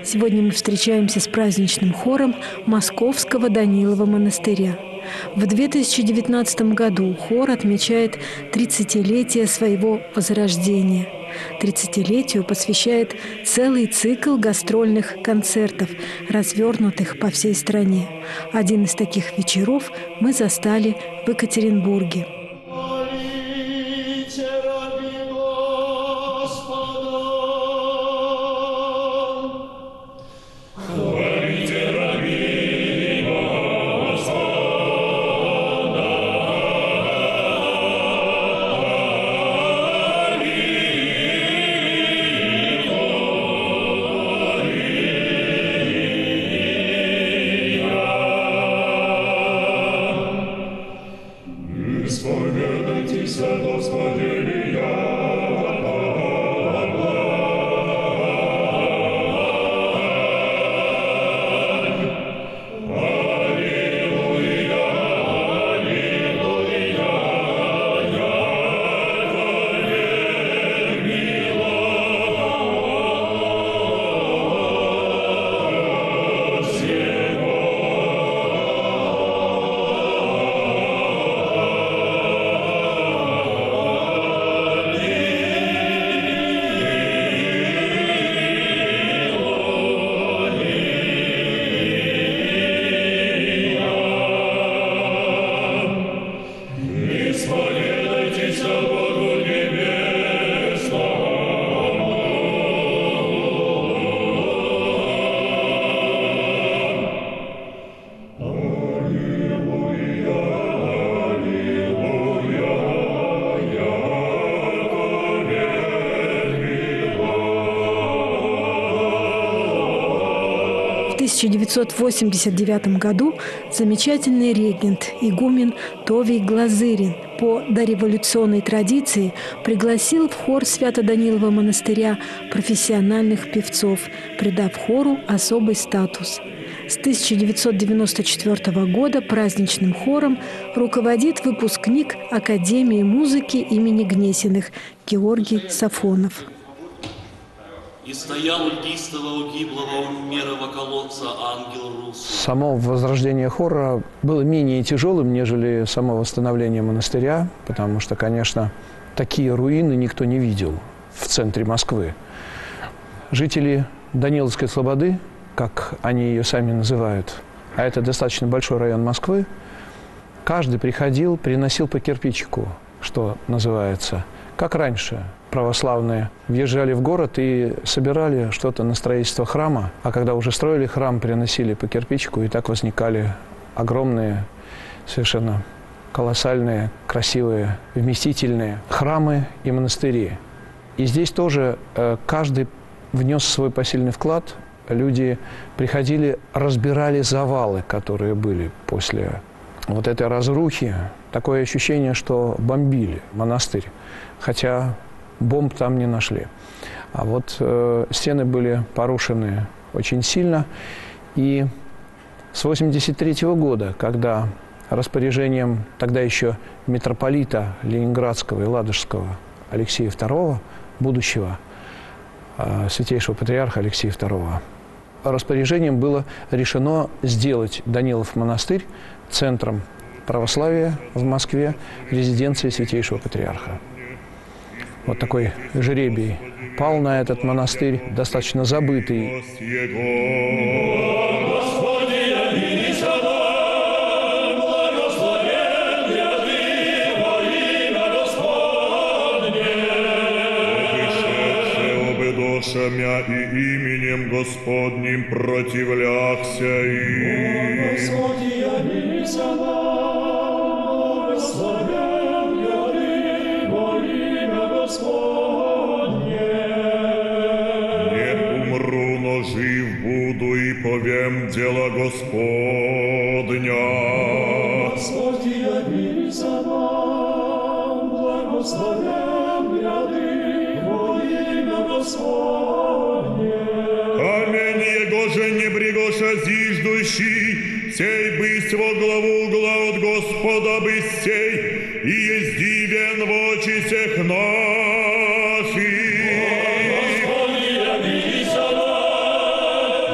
Сегодня мы встречаемся с праздничным хором Московского Данилова монастыря. В 2019 году хор отмечает 30-летие своего возрождения. 30-летию посвящает целый цикл гастрольных концертов, развернутых по всей стране. Один из таких вечеров мы застали в Екатеринбурге. В 1989 году замечательный регент, игумен Товий Глазырин по дореволюционной традиции пригласил в хор Свято-Данилова монастыря профессиональных певцов, придав хору особый статус. С 1994 года праздничным хором руководит выпускник Академии музыки имени Гнесиных Георгий Сафонов. И стоял у льдистого, угиблого умерого колодца ангел Рус. Само возрождение хора было менее тяжелым, нежели само восстановление монастыря, потому что, конечно, такие руины никто не видел в центре Москвы. Жители Даниловской Слободы, как они ее сами называют, а это достаточно большой район Москвы, каждый приходил, приносил по кирпичику, что называется, как раньше. Православные въезжали в город и собирали что-то на строительство храма, а когда уже строили храм, приносили по кирпичику, и так возникали огромные, совершенно колоссальные, красивые, вместительные храмы и монастыри. И здесь тоже каждый внес свой посильный вклад. Люди приходили, разбирали завалы, которые были после вот этой разрухи. Такое ощущение, что бомбили монастырь, хотя бомб там не нашли. А вот стены были порушены очень сильно. И с 1983 года, когда распоряжением тогда еще митрополита Ленинградского и Ладожского Алексея II, будущего святейшего патриарха Алексея II, распоряжением было решено сделать Данилов монастырь центром православия в Москве, резиденцией святейшего патриарха. Вот такой жребий пал на этот монастырь, достаточно забытый. Мя и именем Господним противляхся им. Господи, яви за нам, благословен яви во имя Господне. Не умру, но жив буду и повем дела Господня. Господи, яви за нам, благословен яви во имя Господне. Камень его же не брегоша зиждущий, сей бысть во главу угла от Господа бысть сей, и есть дивен в очи всех наших. Господи, яви за нас,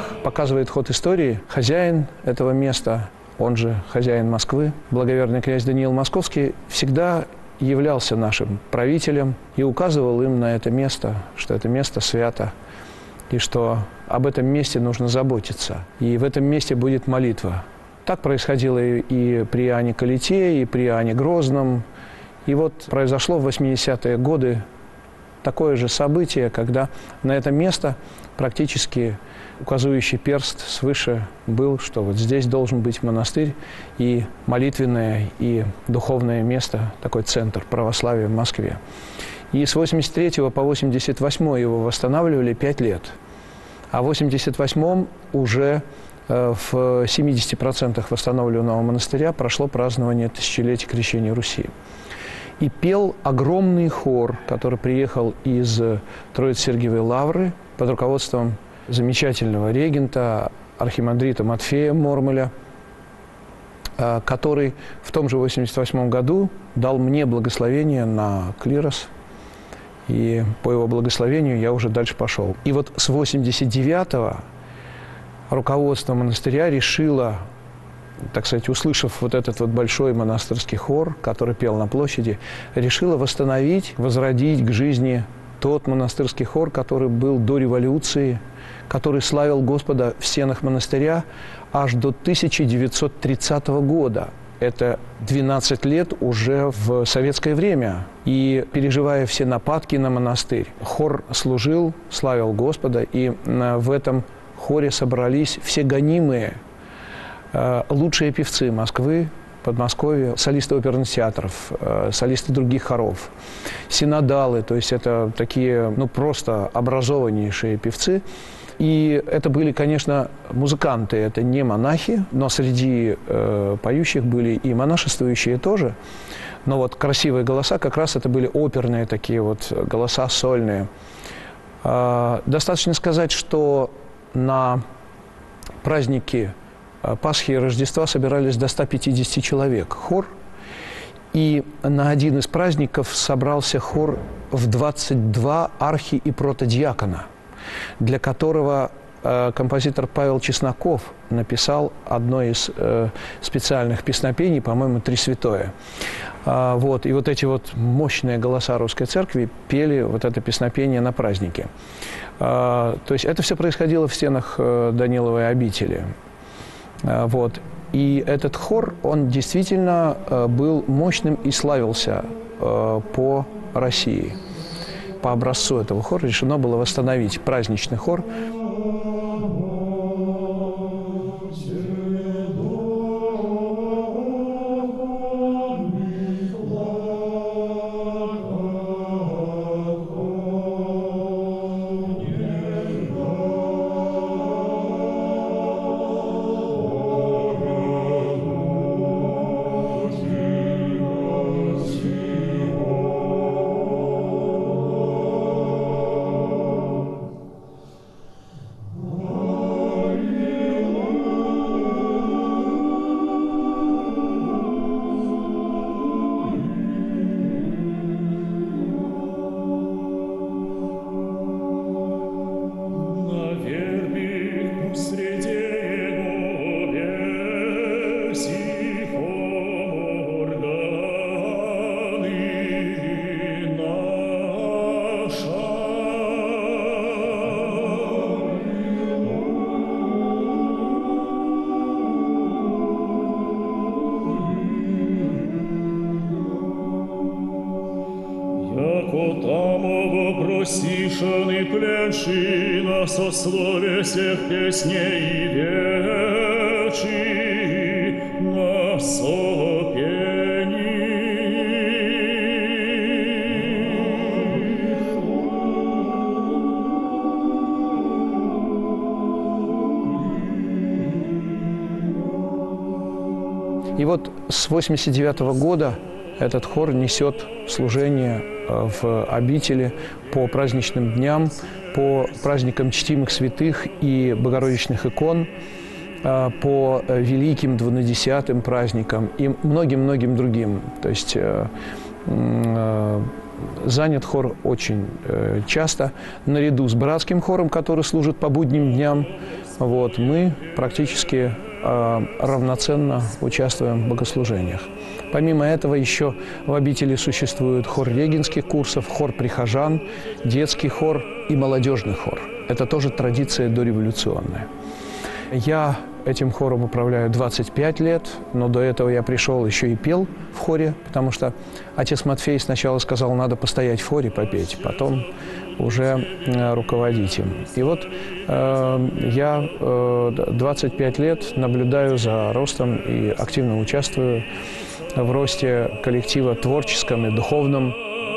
показывает ход истории, хозяин этого места, он же хозяин Москвы, благоверный князь Даниил Московский, всегда являлся нашим правителем и указывал им на это место, что это место свято, и что об этом месте нужно заботиться. И в этом месте будет молитва. Так происходило и при Иоанне Калите, и при Иоанне Грозном. И вот произошло в 80-е годы такое же событие, когда на это место практически указывающий перст свыше был, что вот здесь должен быть монастырь и молитвенное, и духовное место, такой центр православия в Москве. И с 83 по 88 его восстанавливали 5 лет. А в 88-м уже в 70% восстановленного монастыря прошло празднование тысячелетия крещения Руси. И пел огромный хор, который приехал из Троице-Сергиевой лавры под руководством замечательного регента, архимандрита Матфея Мормеля, который в том же 88 году дал мне благословение на клирос. И по его благословению я уже дальше пошел. И вот с 89-го руководство монастыря решило, так сказать, услышав вот этот вот большой монастырский хор, который пел на площади, решило восстановить, возродить к жизни тот монастырский хор, который был до революции, который славил Господа в стенах монастыря аж до 1930 года. Это 12 лет уже в советское время. И переживая все нападки на монастырь, хор служил, славил Господа, и в этом хоре собрались все гонимые, лучшие певцы Москвы, Подмосковья, солисты оперных театров, солисты других хоров, синодалы, то есть это такие, ну, просто образованнейшие певцы. И это были, конечно, музыканты, это не монахи, но среди поющих были и монашествующие тоже. Но вот красивые голоса как раз это были оперные такие вот голоса сольные. Достаточно сказать, что на праздники Пасхи и Рождества собирались до 150 человек, хор. И на один из праздников собрался хор в 22 архи- и протодиакона, для которого композитор Павел Чесноков написал одно из специальных песнопений, по-моему, «Три святое». Вот, и вот эти вот мощные голоса Русской Церкви пели вот это песнопение на празднике. То есть это все происходило в стенах Даниловой обители. Вот. И этот хор, он действительно был мощным и славился по России. По образцу этого хора решено было восстановить праздничный хор. Просишаны пленши на сословие всех песней и вечи на сопении. И вот с 1989 года этот хор несет служение в обители по праздничным дням, по праздникам чтимых святых и богородичных икон, по великим двунадесятым праздникам и многим-многим другим. То есть занят хор очень часто, наряду с братским хором, который служит по будним дням, вот, мы практически равноценно участвуем в богослужениях. Помимо этого еще в обители существует хор регенских курсов, хор прихожан, детский хор и молодежный хор. Это тоже традиция дореволюционная. Я этим хором управляю 25 лет, но до этого я пришел еще и пел в хоре, потому что отец Матфей сначала сказал, надо постоять в хоре, попеть, потом уже руководить им. И вот я 25 лет наблюдаю за ростом и активно участвую в росте коллектива творческом и духовном.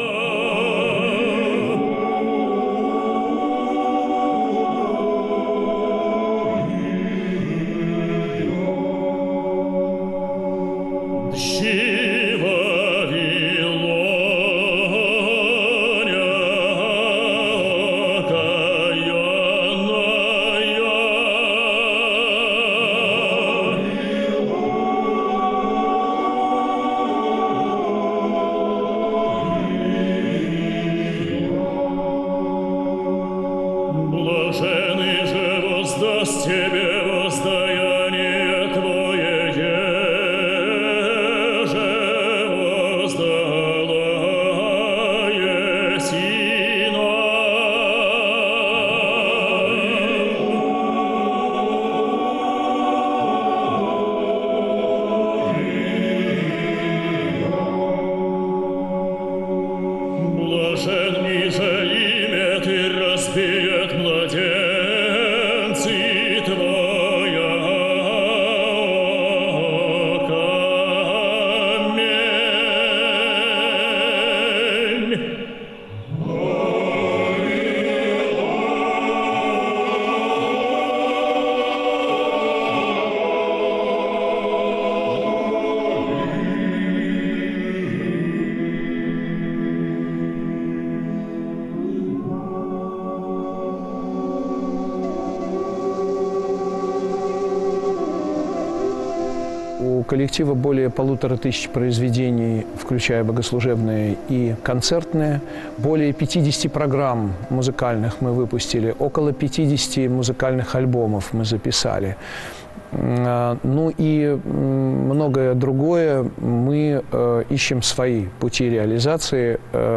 У коллектива более 1500 произведений, включая богослужебные и концертные. Более 50 программ музыкальных мы выпустили, около 50 музыкальных альбомов мы записали. Ну и многое другое. Мы ищем свои пути реализации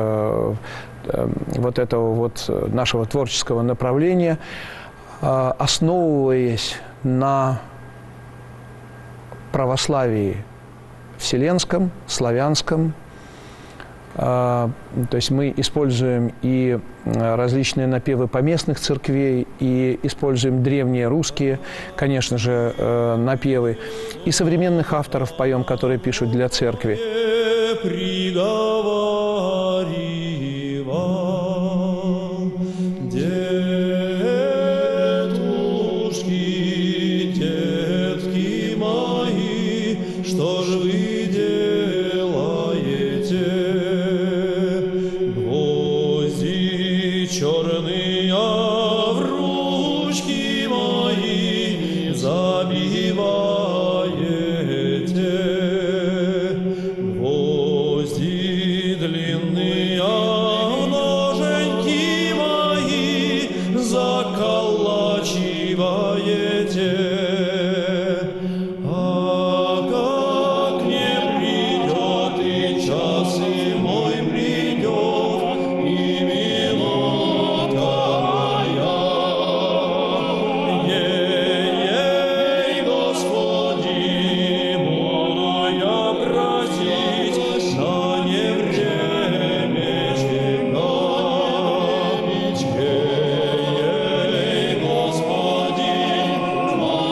вот этого вот нашего творческого направления, основываясь на православии вселенском, славянском. То есть мы используем и различные напевы поместных церквей, и используем древние русские, конечно же, напевы, и современных авторов поем, которые пишут для церкви. Господи,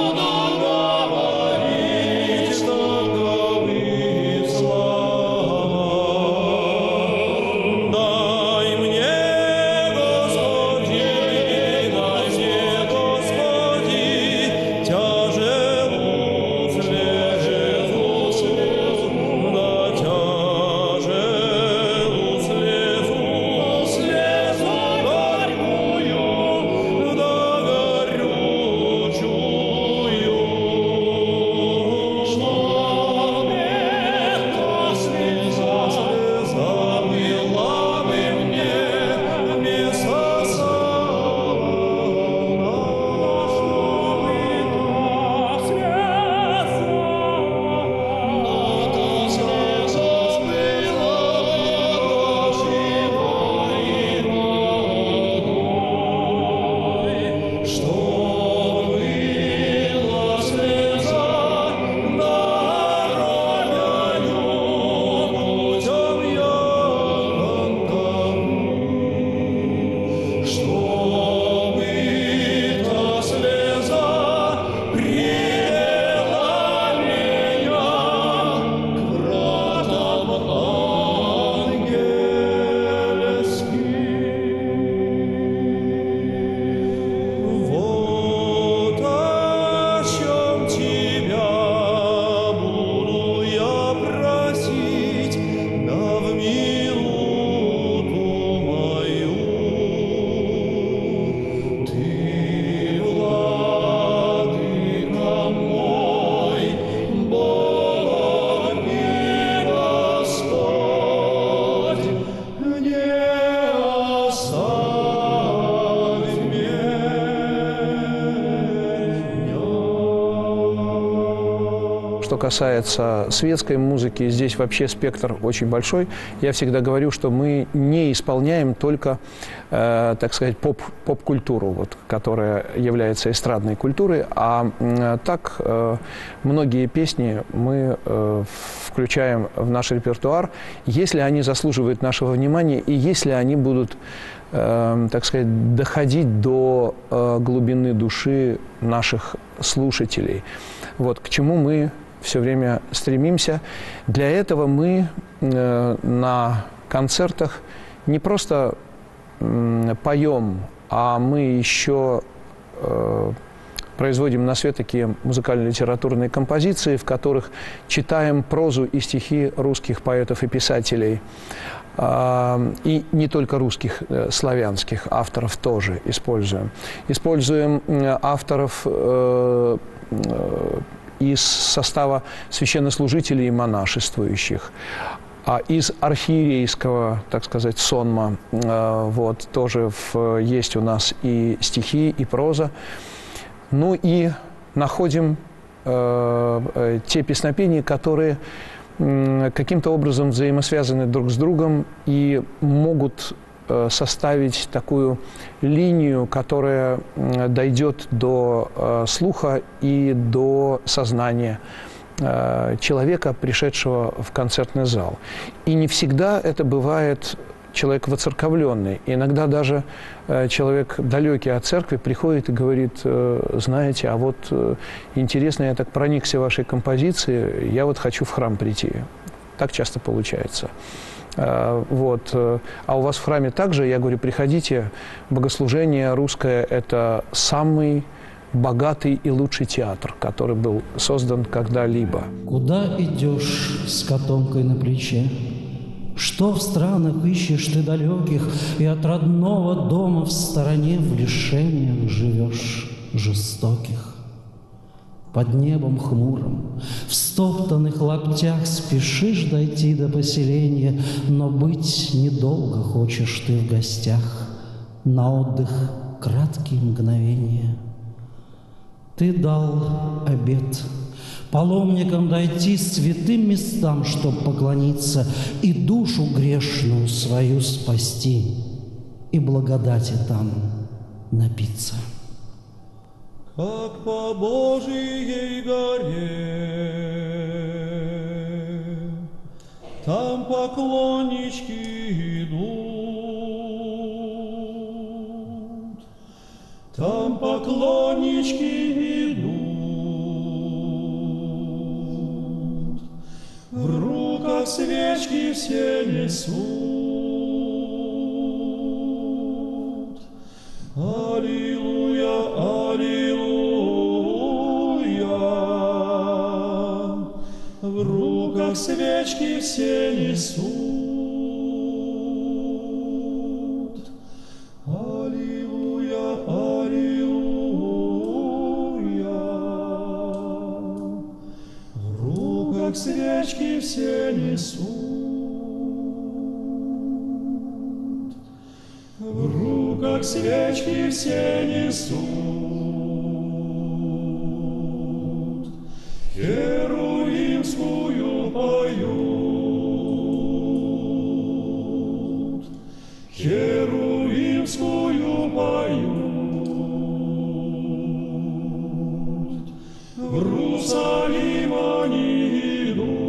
Что касается светской музыки, здесь вообще спектр очень большой. Я всегда говорю, что мы не исполняем только, так сказать, поп-культуру, вот, которая является эстрадной культурой, а так многие песни мы включаем в наш репертуар, если они заслуживают нашего внимания и если они будут, так сказать, доходить до глубины души наших слушателей. Вот, к чему мы все время стремимся. Для этого мы на концертах не просто поем, а мы еще производим на свет такие музыкально-литературные композиции, в которых читаем прозу и стихи русских поэтов и писателей. И не только русских, славянских авторов тоже используем. Используем авторов из состава священнослужителей и монашествующих, из архиерейского, так сказать, сонма. Вот, тоже есть у нас и стихи, и проза. Ну и находим те песнопения, которые каким-то образом взаимосвязаны друг с другом и могут составить такую линию, которая дойдет до слуха и до сознания человека, пришедшего в концертный зал. И не всегда это бывает человек воцерковленный. Иногда даже человек, далекий от церкви, приходит и говорит: знаете, а вот интересно, я так проникся вашей композицией, я вот хочу в храм прийти. Так часто получается. Вот. А у вас в храме также, я говорю, приходите, богослужение русское – это самый богатый и лучший театр, который был создан когда-либо. Куда идешь с котомкой на плече? Что в странах ищешь ты далеких, и от родного дома в стороне в лишениях живешь жестоких? Под небом хмурым, в стоптанных лаптях спешишь дойти до поселения, но быть недолго хочешь ты в гостях, на отдых краткие мгновения. Ты дал обет паломникам дойти святым местам, чтоб поклониться и душу грешную свою спасти, и благодати там напиться. Как по Божией горе, там поклоннички идут, там поклоннички идут, в руках свечки все несут. Аллилуйя, аллилуйя, в руках свечки все несут. Аллилуйя, аллилуйя, в руках свечки все несут. В руках свечки все несут, херувимскую поют, херувимскую поют, в Иерусалим они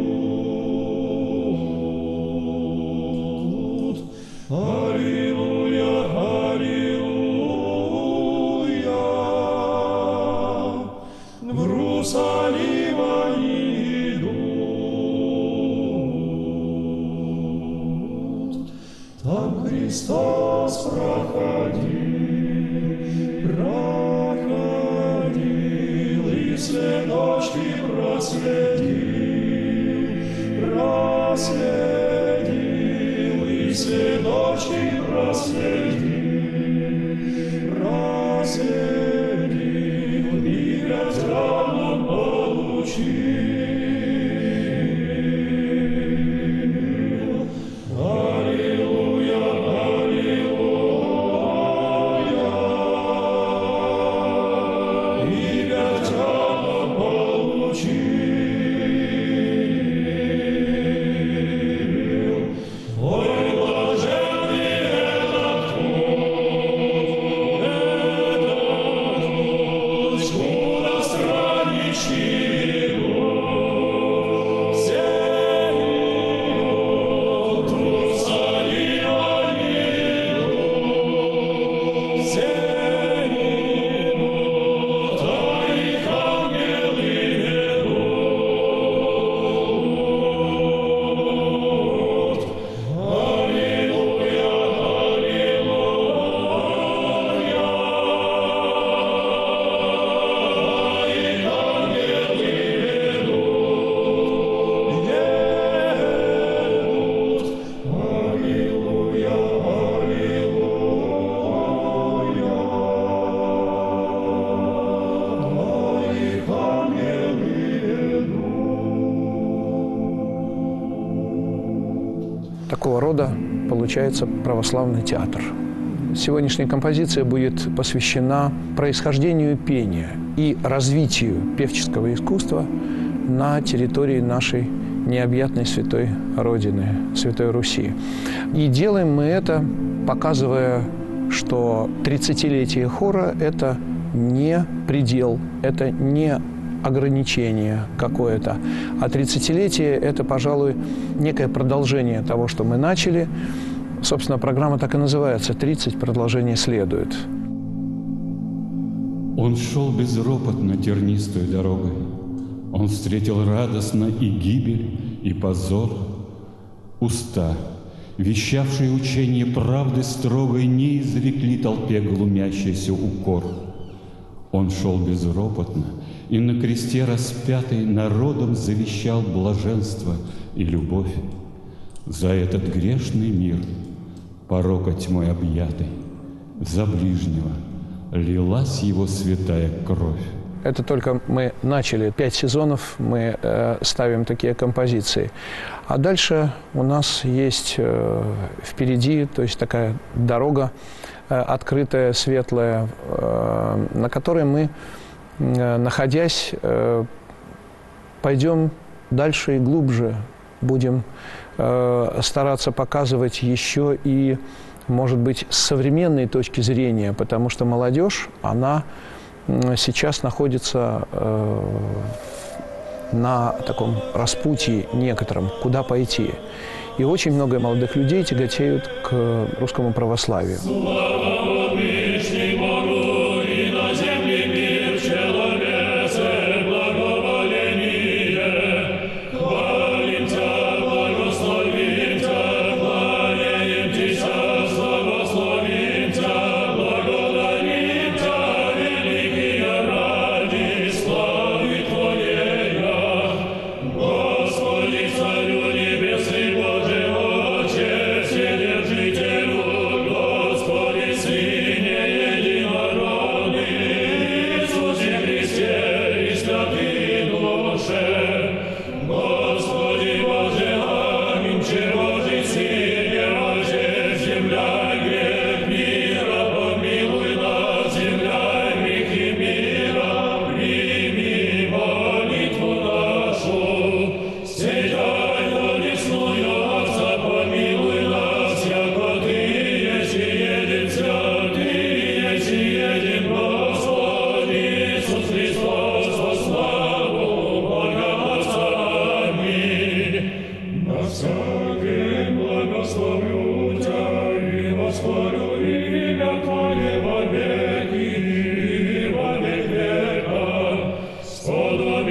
идут. Аллилуйя, аллилуйя, в Иерусалима идут. Там Христос проходил, и следочки проследил, и следочки проследил, и безравно получил. Аллилуйя, аллилуйя, и безравно получил. Такого рода получается православный театр. Сегодняшняя композиция будет посвящена происхождению пения и развитию певческого искусства на территории нашей необъятной святой Родины, Святой Руси. И делаем мы это, показывая, что 30-летие хора – это не предел, это не ограничение какое-то. А 30-летие – это, пожалуй, некое продолжение того, что мы начали. Собственно, программа так и называется «30, продолжение следует». Он шел безропотно тернистую дорогой. Он встретил радостно и гибель, и позор. Уста, вещавшие учение правды строгой, не изрекли толпе глумящийся укор. Он шел безропотно, и на кресте распятый народом завещал блаженство и любовь. За этот грешный мир, порока тьмой объятый, за ближнего лилась его святая кровь. Это только мы начали 5 сезонов, мы ставим такие композиции. А дальше у нас есть впереди, то есть такая дорога открытая, светлая, на которой мы, находясь, пойдем дальше и глубже, будем стараться показывать еще и, может быть, с современной точки зрения, потому что молодежь, она сейчас находится на таком распутье некотором, куда пойти. И очень много молодых людей тяготеют к русскому православию. Боже, Отче, Вседержителю, Господи, Сын.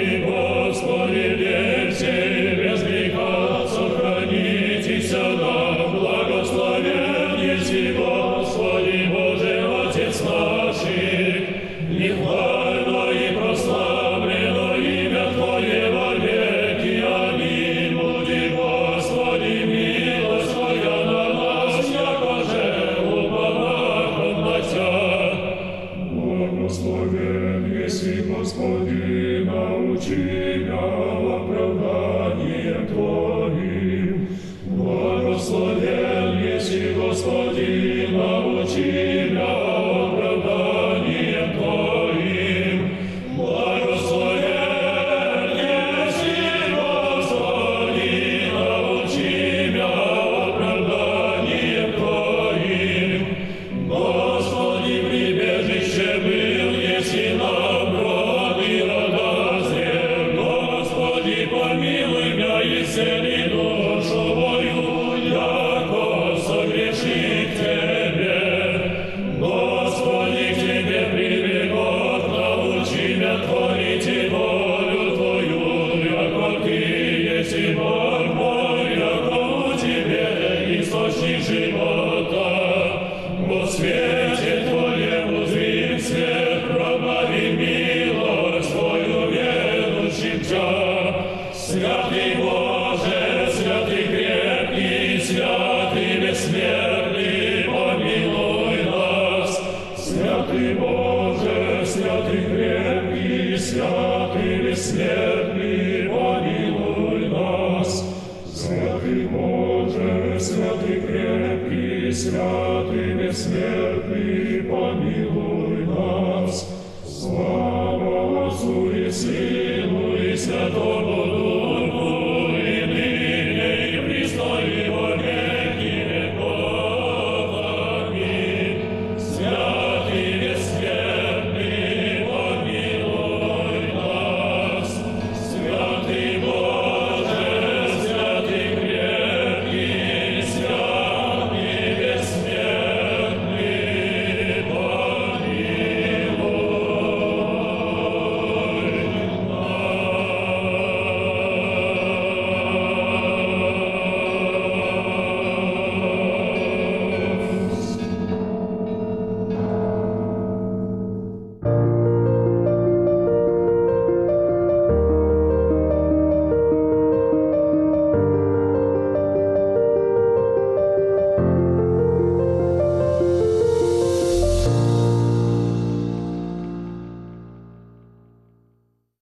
Святый, крепкий, святый, бессмертный.